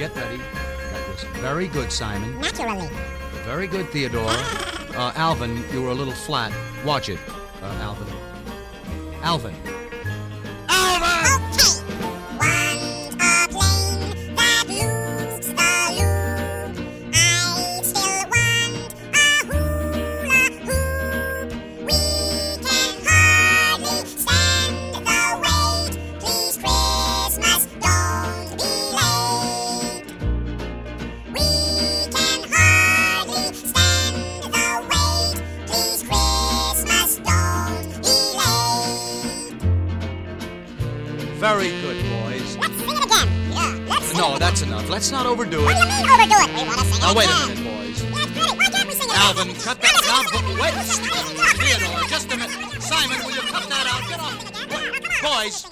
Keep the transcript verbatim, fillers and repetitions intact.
Get ready. That was very good, Simon. Naturally. Very good, Theodore. Uh, Alvin, you were a little flat. Watch it, uh, Alvin. Alvin. Alvin! Very good, boys. Let's sing it again. Yeah, let's sing No, it that's enough. Let's not overdo it. What do you mean overdo it? We want to sing Now, it wait a again. minute, boys. Yeah, it's pretty. Why can't we sing it Alvin, again? cut that Now, out. Wait, Theodore, just a minute. Simon, will you cut that out? Get off. Boys,